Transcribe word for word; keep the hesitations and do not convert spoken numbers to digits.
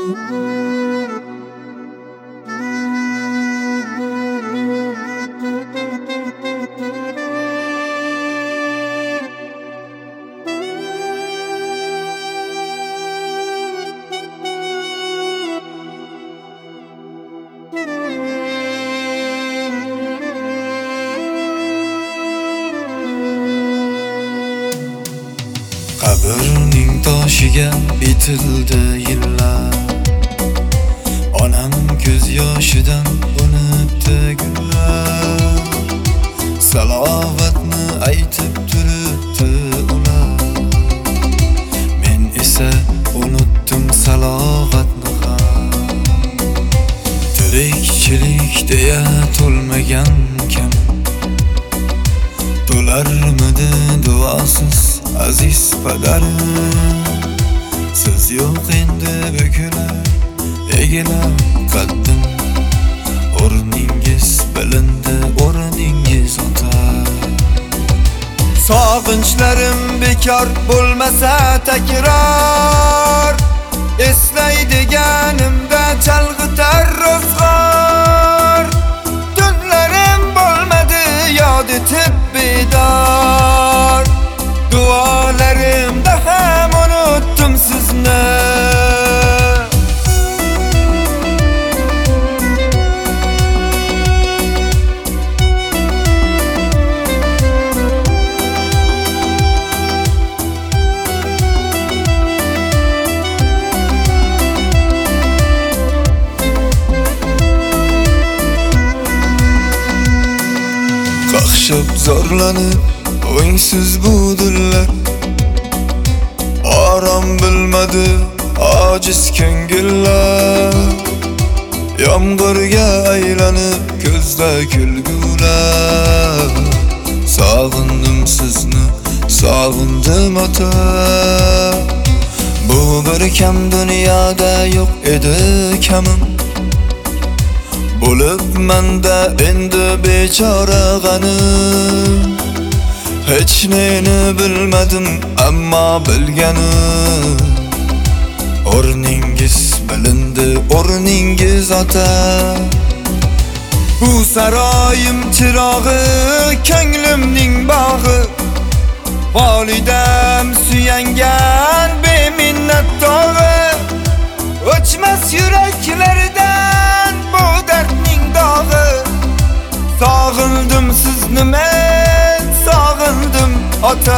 Qabrning toshiga bitildi yillar, onam ko'z yoshidan unibdi gullar. Salovatni aytib turibdi ular, men esa unutdim salovatni ham. Tirikchilik deya to'lmagan kam, to'larmidi duosiz aziz padarim. Siz yo'q endi bukular, egilar qaddim. O'rningiz bilindi, o'rningiz ota. Sog'inchlarim bekor bo'lmasa takror, eslaydiganimda chalg'itar ro'zg'or. Tunlarim bo'lmadi yod etib bedor, duolarimda ham unutdim sizni. Qaqshab zorlanib o'ngsiz bu dillar, orom bilmadi ojiz ko'ngillar. Yomg'irga aylanib ko'zda kulgular. Sog'indim sizni, sog'indim ota. Bu bir kam dunyoda yo'q edi kamim, bo'libmanda endi bechora g'anim. Hech neni bilmadim ammo bilganim, o'rningiz bilindi, o'rningiz ota. Bu saroyim chirog'i, ko'nglimning bog'i. Volidam suyangan beminnat tog'i. O'chmas yuraklardan bu dardning dog'i. Sog'indim sizni men, sog'indim ota.